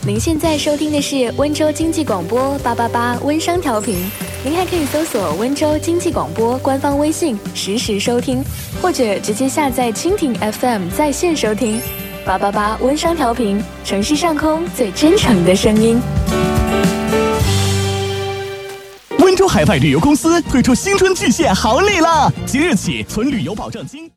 您现在收听的是温州经济广播888温商调频，您还可以搜索温州经济广播官方微信实时收听，或者直接下载蜻蜓 FM 在线收听。888温商调频，城市上空最真诚的声音。 温州海外旅游公司推出新春巨献好礼了！即日起存旅游保证金。